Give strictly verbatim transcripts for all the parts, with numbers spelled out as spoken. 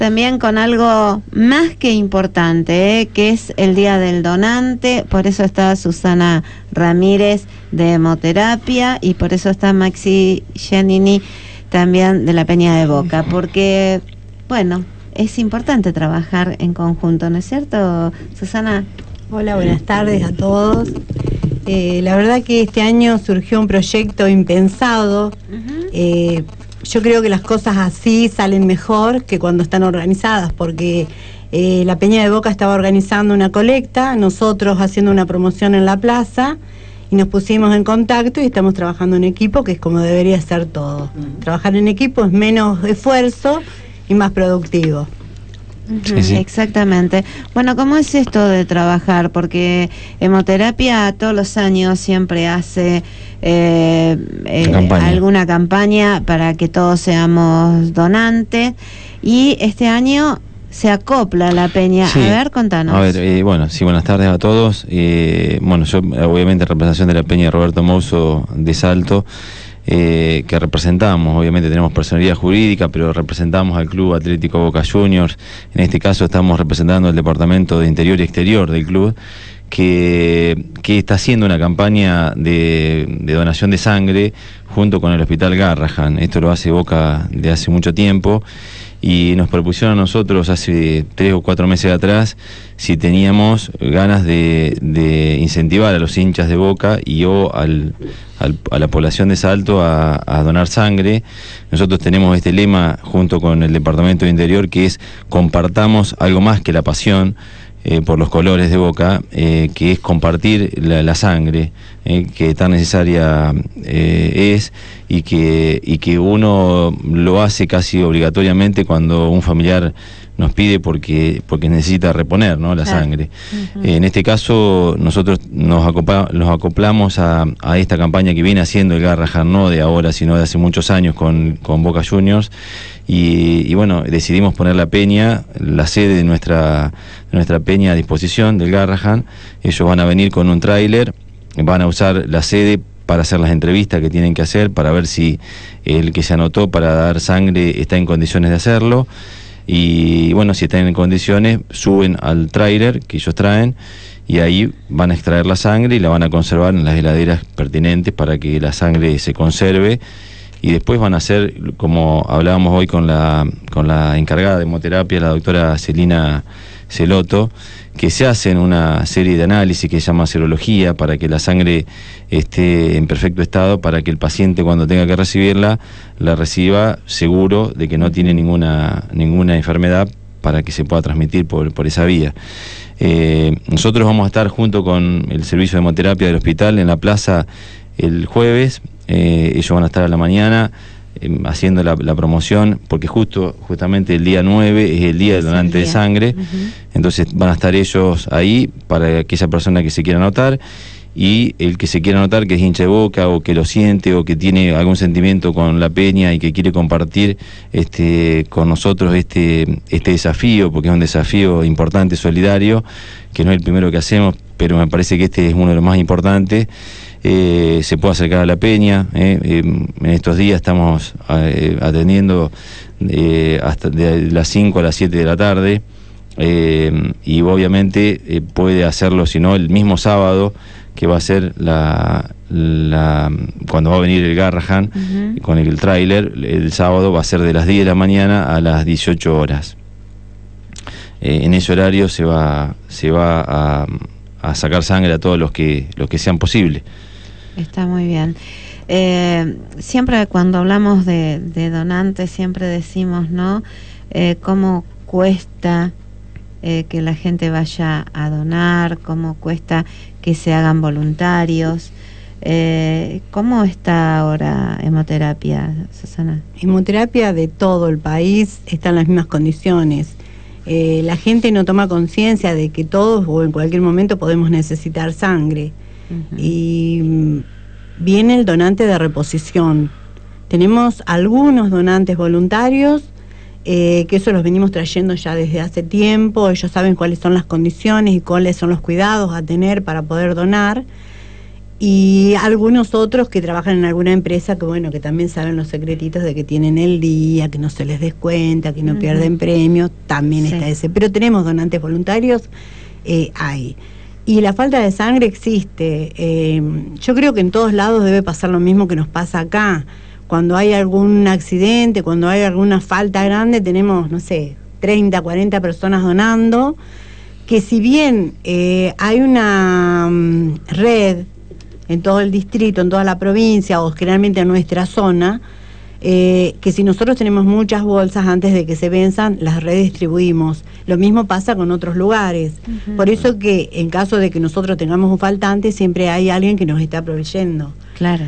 también con algo más que importante, ¿eh? Que es el Día del Donante. Por eso está Susana Ramírez de Hemoterapia y por eso está Maxi Giannini también de la Peña de Boca, porque, bueno, es importante trabajar en conjunto, ¿no es cierto, Susana? Hola, buenas tardes a todos. Eh, la verdad que este año surgió un proyecto impensado. Uh-huh. eh, yo creo que las cosas así salen mejor que cuando están organizadas, porque eh, la Peña de Boca estaba organizando una colecta, nosotros haciendo una promoción en la plaza, y nos pusimos en contacto y estamos trabajando en equipo, que es como debería ser todo. Uh-huh. Trabajar en equipo es menos esfuerzo y más productivo. Sí, sí. Exactamente. Bueno, ¿cómo es esto de trabajar? Porque Hemoterapia todos los años siempre hace eh, eh, campaña. alguna campaña para que todos seamos donantes, y este año se acopla la Peña. Sí. A ver, contanos. A ver, eh, bueno, sí, buenas tardes a todos. Eh, bueno, yo obviamente en representación de la Peña de Roberto Mouso de Salto, Eh, que representamos, obviamente tenemos personalidad jurídica, pero representamos al Club Atlético Boca Juniors. En este caso estamos representando el Departamento de Interior y Exterior del club, que, que está haciendo una campaña de, de donación de sangre junto con el Hospital Garrahan. Esto lo hace Boca de hace mucho tiempo, y nos propusieron a nosotros hace tres o cuatro meses atrás si teníamos ganas de, de incentivar a los hinchas de Boca y o al, al, a la población de Salto a, a donar sangre. Nosotros tenemos este lema junto con el Departamento de Interior, que es: compartamos algo más que la pasión eh, por los colores de Boca, eh, que es compartir la, la sangre, eh, que tan necesaria eh, es, y que, y que uno lo hace casi obligatoriamente cuando un familiar nos pide porque porque necesita reponer, ¿no?, la claro. sangre. Uh-huh. Eh, en este caso nosotros nos, acopla, nos acoplamos a, a esta campaña que viene haciendo el Garrahan, no de ahora, sino de hace muchos años con, con Boca Juniors, y, y bueno, decidimos poner la peña, la sede de nuestra, de nuestra peña a disposición del Garrahan. Ellos van a venir con un tráiler, van a usar la sede para hacer las entrevistas que tienen que hacer, para ver si el que se anotó para dar sangre está en condiciones de hacerlo. Y bueno, si están en condiciones, suben al tráiler que ellos traen, y ahí van a extraer la sangre y la van a conservar en las heladeras pertinentes para que la sangre se conserve. Y después van a hacer, como hablábamos hoy con la, con la encargada de hemoterapia, la doctora Celina Celoto, que se hacen una serie de análisis que se llama serología, para que la sangre esté en perfecto estado, para que el paciente, cuando tenga que recibirla, la reciba seguro de que no tiene ninguna ninguna enfermedad, para que se pueda transmitir por, por esa vía. Eh, nosotros vamos a estar junto con el servicio de hemoterapia del hospital en la plaza el jueves. Eh, ellos van a estar a la mañana eh, haciendo la, la promoción, porque justo justamente el día nueve es el día del donante de sangre. Uh-huh. Entonces van a estar ellos ahí para aquella persona que se quiera anotar, y el que se quiera anotar, que es hincha de Boca o que lo siente o que tiene algún sentimiento con la peña y que quiere compartir este con nosotros este este desafío, porque es un desafío importante, solidario, que no es el primero que hacemos, pero me parece que este es uno de los más importantes. Eh, se puede acercar a la peña. eh, eh, en estos días estamos eh, atendiendo eh, hasta de las cinco a las siete de la tarde, eh, y obviamente eh, puede hacerlo, si no, el mismo sábado, que va a ser la, la cuando va a venir el Garrahan. Uh-huh. Con el tráiler, el sábado va a ser de las diez de la mañana a las dieciocho horas. Eh, en ese horario se va se va a, a sacar sangre a todos los que los que sean posibles. Está muy bien. Eh, siempre cuando hablamos de, de donantes, siempre decimos, ¿no?, eh, cómo cuesta eh, que la gente vaya a donar, cómo cuesta que se hagan voluntarios. Eh, ¿Cómo está ahora hemoterapia, Susana? Hemoterapia de todo el país está en las mismas condiciones. Eh, la gente no toma conciencia de que todos o en cualquier momento podemos necesitar sangre. Uh-huh. Y mm, viene el donante de reposición. Tenemos algunos donantes voluntarios, eh, que eso los venimos trayendo ya desde hace tiempo. Ellos saben cuáles son las condiciones y cuáles son los cuidados a tener para poder donar. y algunos otros que trabajan en alguna empresa que bueno, que también saben los secretitos de que tienen el día, que no se les descuenta, que no uh-huh. pierden premios, también sí. está ese. Pero tenemos donantes voluntarios, eh, hay. Y la falta de sangre existe. Eh, yo creo que en todos lados debe pasar lo mismo que nos pasa acá. Cuando hay algún accidente, cuando hay alguna falta grande, tenemos, no sé, treinta, cuarenta personas donando, que si bien eh, hay una um, red en todo el distrito, en toda la provincia o generalmente en nuestra zona, eh, que si nosotros tenemos muchas bolsas antes de que se venzan, las redistribuimos. Lo mismo pasa con otros lugares. Uh-huh. Por eso que en caso de que nosotros tengamos un faltante, siempre hay alguien que nos está proveyendo. Claro.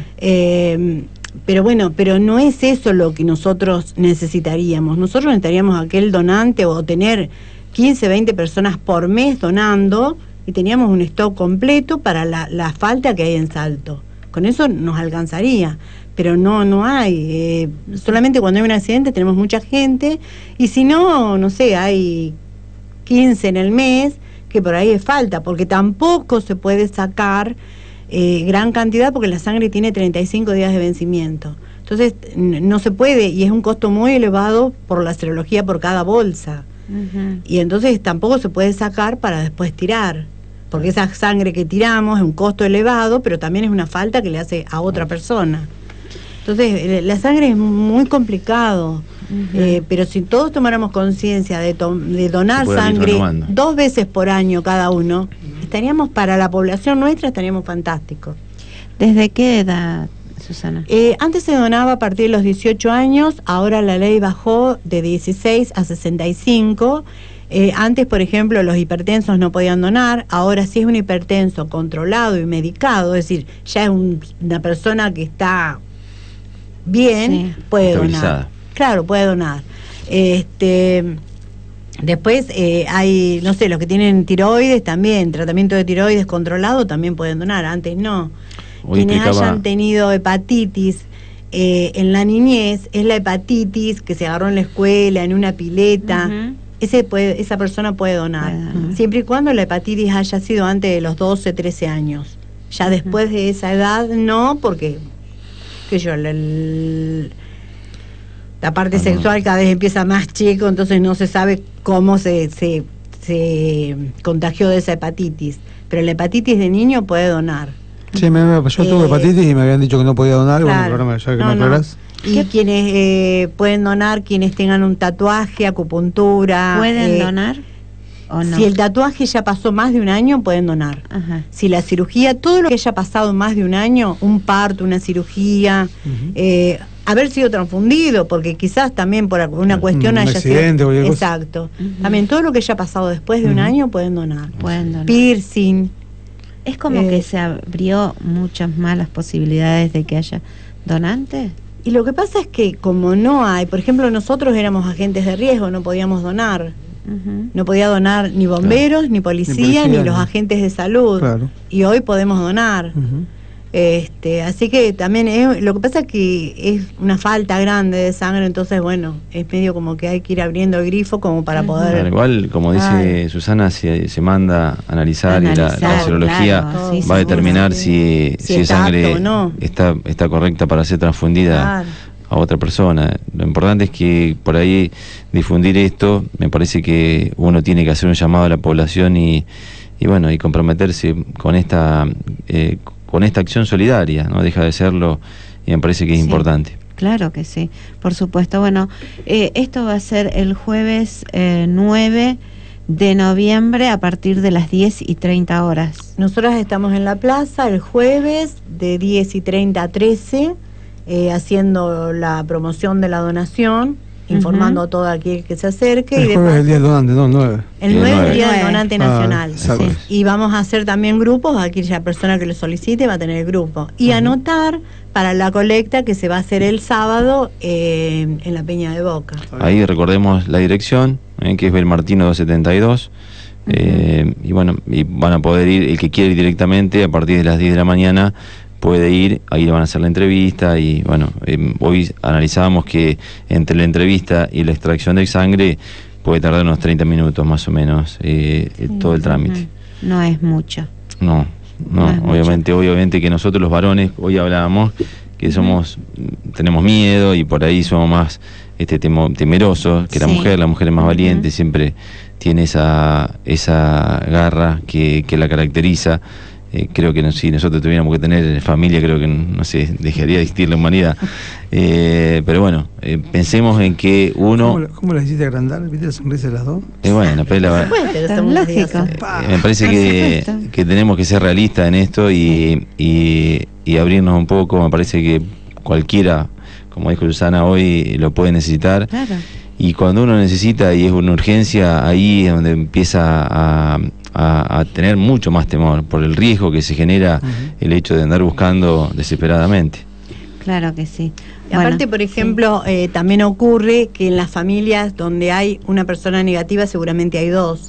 Eh, pero bueno, pero no es eso lo que nosotros necesitaríamos. Nosotros necesitaríamos aquel donante o tener quince, veinte personas por mes donando, y teníamos un stock completo para la, la falta que hay en Salto. Con eso nos alcanzaría, pero no no hay. Eh, solamente cuando hay un accidente tenemos mucha gente, y si no, no sé, hay quince en el mes, que por ahí es falta, porque tampoco se puede sacar eh, gran cantidad, porque la sangre tiene treinta y cinco días de vencimiento. Entonces no se puede, y es un costo muy elevado por la serología por cada bolsa. Uh-huh. Y entonces tampoco se puede sacar para después tirar, porque esa sangre que tiramos es un costo elevado, pero también es una falta que le hace a otra persona. Entonces la sangre es muy complicado. Uh-huh. eh, pero si todos tomáramos conciencia de, to- de donar sangre dos veces por año cada uno, estaríamos, para la población nuestra estaríamos fantásticos. ¿Desde qué edad, Susana? Eh, antes se donaba a partir de los dieciocho años, ahora la ley bajó de dieciséis a sesenta y cinco. Eh, antes, por ejemplo, los hipertensos no podían donar. Ahora, si es un hipertenso controlado y medicado, es decir, ya es un, una persona que está bien, sí. puede donar. Claro, puede donar. Este, después eh, hay, no sé, los que tienen tiroides también, tratamiento de tiroides controlado también pueden donar. Antes no. Hoy Quienes explicaba... hayan tenido hepatitis eh, en la niñez, es la hepatitis que se agarró en la escuela, en una pileta. Uh-huh. Ese puede, esa persona puede donar, uh-huh. siempre y cuando la hepatitis haya sido antes de los doce, trece años. Ya uh-huh. después de esa edad no, porque que yo la, la parte uh-huh. sexual cada vez empieza más chico, entonces no se sabe cómo se, se, se contagió de esa hepatitis. Pero la hepatitis de niño puede donar. Sí, me, me, yo eh, tuve hepatitis y me habían dicho que no podía donar. Claro, bueno, ya que no, me aclarás. No. Y ¿Qué? quienes eh, pueden donar, quienes tengan un tatuaje, acupuntura. ¿Pueden eh, donar o no? Si el tatuaje ya pasó más de un año, pueden donar. Ajá. Si la cirugía, todo lo que haya pasado más de un año, un parto, una cirugía, uh-huh. eh, haber sido transfundido, porque quizás también por alguna cuestión un haya accidente, sido. Exacto. Uh-huh. También todo lo que haya pasado después de uh-huh. un año pueden donar. Pueden donar. Piercing. Es como eh, que se abrió muchas más las posibilidades de que haya donantes. Y lo que pasa es que como no hay, por ejemplo, nosotros éramos agentes de riesgo, no podíamos donar. Uh-huh. No podía donar ni bomberos, claro. ni, policía, ni policía, ni los no. agentes de salud. Claro. Y hoy podemos donar. Uh-huh. Este, así que también es, lo que pasa es que es una falta grande de sangre, entonces bueno, es medio como que hay que ir abriendo el grifo como para uh-huh. poder... Claro, igual, como dice Ay. Susana, si se manda a analizar, analizar y la, la serología claro, sí, va a determinar si, si, si es sangre no. está, está correcta para ser transfundida claro. a otra persona. Lo importante es que por ahí difundir esto, me parece que uno tiene que hacer un llamado a la población y, y bueno, y comprometerse con esta... Eh, con esta acción solidaria, no deja de serlo, y me parece que es sí, importante. Claro que sí, por supuesto. Bueno, eh, esto va a ser el jueves eh, nueve de noviembre a partir de las diez y treinta horas. Nosotras estamos en la plaza el jueves de diez y treinta a trece, eh, haciendo la promoción de la donación, informando uh-huh. a todo aquel que se acerque. El y jueves es el día del donante, ¿no? nueve. El nueve es el día del donante nacional. Ah, sí. Y vamos a hacer también grupos, aquella persona que lo solicite va a tener el grupo. Y uh-huh. anotar para la colecta que se va a hacer el sábado eh, en la Peña de Boca. Ahí recordemos la dirección, eh, que es Belmartino doscientos setenta y dos. Uh-huh. eh, y bueno, y van a poder ir, el que quiere ir directamente a partir de las diez de la mañana, puede ir, ahí le van a hacer la entrevista y bueno, eh, hoy analizábamos que entre la entrevista y la extracción de sangre puede tardar unos treinta minutos más o menos eh, sí, todo el trámite. No es mucho. No, No, No es mucho. obviamente, obviamente que nosotros los varones, hoy hablábamos, que somos, tenemos miedo y por ahí somos más este temo, temerosos que la Sí. mujer. La mujer es más valiente, Ujú. siempre tiene esa, esa garra que, que la caracteriza. Eh, creo que no, si nosotros tuviéramos que tener familia, creo que, no sé, dejaría de existir la humanidad. Eh, pero bueno, eh, pensemos en que uno... ¿Cómo, la- ¿Cómo las hiciste agrandar? ¿Viste la sonrisa de las dos? Eh, bueno, pero la, Bueno, pero Tan somos lógico. diosos. Eh, me parece Por que, supuesto. que tenemos que ser realistas en esto y, y, y abrirnos un poco. Me parece que cualquiera, como dijo Susana hoy, lo puede necesitar. Claro. Y cuando uno necesita y es una urgencia, ahí es donde empieza a, a, a tener mucho más temor por el riesgo que se genera Ujú. el hecho de andar buscando desesperadamente. Claro que sí. Y aparte, Bueno, por ejemplo, eh, también ocurre que en las familias donde hay una persona negativa seguramente hay dos.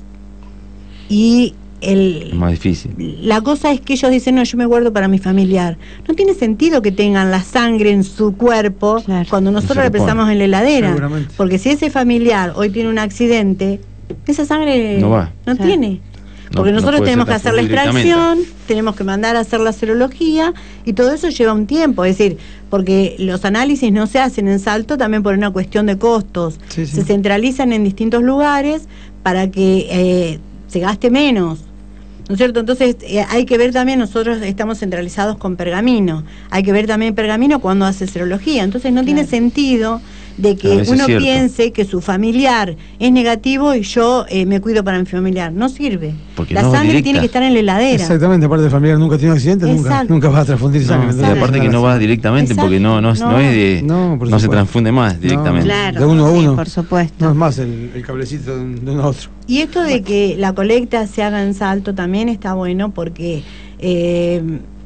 Y el, Es más difícil. la cosa es que ellos dicen, no, yo me guardo para mi familiar. No tiene sentido que tengan la sangre en su cuerpo Claro. cuando Se nosotros la repone. prestamos en la heladera. Seguramente. Porque si ese familiar hoy tiene un accidente, esa sangre No va. no Claro. tiene. No- Porque no nosotros puede tenemos ser que hacer la transferido extracción, tenemos que mandar a hacer la serología y todo eso lleva un tiempo. Es decir, porque los análisis no se hacen en Salto también por una cuestión de costos. Sí, sí. Se centralizan en distintos lugares para que eh, se gaste menos. ¿No es cierto? Entonces eh, hay que ver también, nosotros estamos centralizados con Pergamino, hay que ver también Pergamino cuando hace serología. Entonces no tiene Claro. sentido de que Claro, eso es uno cierto. piense que su familiar es negativo y yo eh, me cuido para mi familiar. No sirve. Porque la no es sangre directa. tiene que estar en la heladera. Exactamente, aparte de familiar nunca tiene un accidente, nunca, Exacto. nunca vas a transfundir sangre. No, y entonces, aparte que no va directamente Exacto. porque no, no, no, No. es de, No, no, por se supuesto. transfunde más directamente. Claro, de uno a sí, uno. por supuesto. No es más el, el cablecito de un, de uno a otro. Y esto de que la colecta se haga en Salto también está bueno porque eh,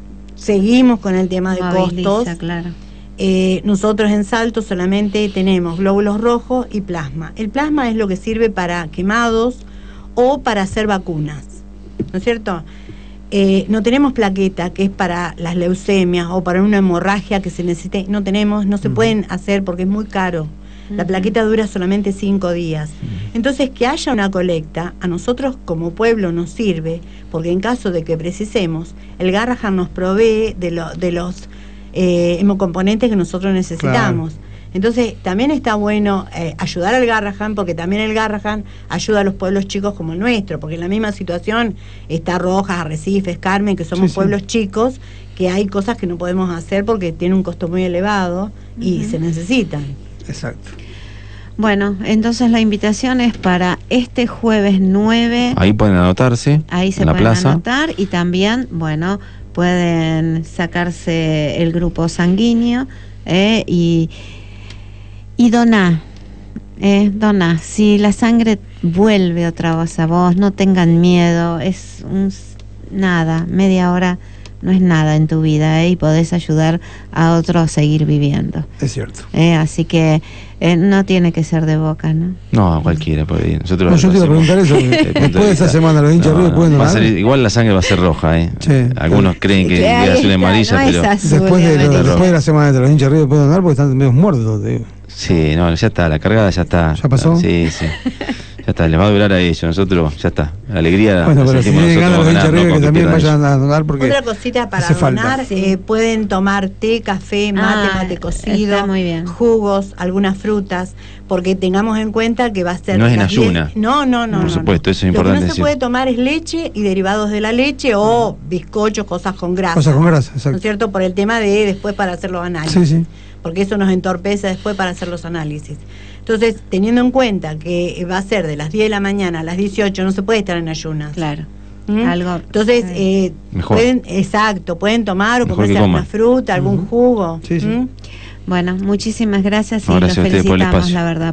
seguimos con el tema de Moviliza, costos. claro. Eh, nosotros en Salto solamente tenemos glóbulos rojos y plasma. El plasma es lo que sirve para quemados o para hacer vacunas, ¿no es cierto? Eh, no tenemos plaqueta, que es para las leucemias o para una hemorragia que se necesite. No tenemos, no se Ujú. pueden hacer porque es muy caro. La Ujú. plaqueta dura solamente cinco días. Entonces, que haya una colecta, a nosotros como pueblo nos sirve, porque en caso de que precisemos, el Garrahan nos provee de, lo, de los eh, hemocomponentes que nosotros necesitamos. Entonces, también está bueno eh, ayudar al Garrahan, porque también el Garrahan ayuda a los pueblos chicos como el nuestro, porque en la misma situación está Rojas, Arrecifes, Carmen, que somos Sí, sí. pueblos chicos, que hay cosas que no podemos hacer porque tiene un costo muy elevado y Ujú. se necesitan. Exacto. Bueno, entonces la invitación es para este jueves nueve. Ahí pueden anotarse Ahí se en la pueden plaza. anotar y también, bueno, pueden sacarse el grupo sanguíneo eh, y, y donar. Eh, dona. Si la sangre vuelve otra vez a vos, no tengan miedo, es un, nada, media hora no es nada en tu vida eh, y podés ayudar a otro a seguir viviendo. Es cierto. Eh, así que eh, no tiene que ser de Boca, ¿no? No, cualquiera puede ir. Nosotros No, yo te iba a hacemos preguntar eso. desde el punto Después de esta vista- semana, los hinchas No, de River no, pueden va a donar. ser- igual la sangre va a ser roja, ¿eh? Sí. Algunos creen que Sí, es ahí azul y está, amarilla, no pero... es azul Después y de, lo- amarilla. después de la semana de los hinchas de River pueden donar porque están medio muertos. te digo. Sí, no, ya está, la cargada ya está. ¿Ya pasó? Sí, sí. Ya está, les va a durar a ellos. Nosotros, ya está. La alegría Bueno, la pero si sentimos tienen ganas nosotros los hinchas de ganar, River no que con también pierdan vayan a donar porque Otra cosita para hace falta. donar, Sí. eh, pueden tomar té, café, mate, Ah, mate cocido, está muy bien. jugos, algunas frutas, porque tengamos en cuenta que va a ser... No es en las diez ayuna. No, no, no. Por no, supuesto, no. eso es Lo que importante no se decir. puede tomar es leche y derivados de la leche o bizcochos, cosas con grasa. cosas con grasa, ¿No es exacto. cierto? Por el tema de después para hacer los análisis. Sí, sí. Porque eso nos entorpece después para hacer los análisis. Entonces, teniendo en cuenta que va a ser de las diez de la mañana a las dieciocho, no se puede estar en ayunas. Claro. ¿Mm? Algo. Entonces, eh, Mejor. pueden, exacto, pueden tomar o Mejor comerse que alguna coman. fruta, algún Ujú. jugo. Sí, sí. ¿Mm? Bueno, muchísimas gracias y No, los gracias a ustedes por el felicitamos, espacio. la verdad.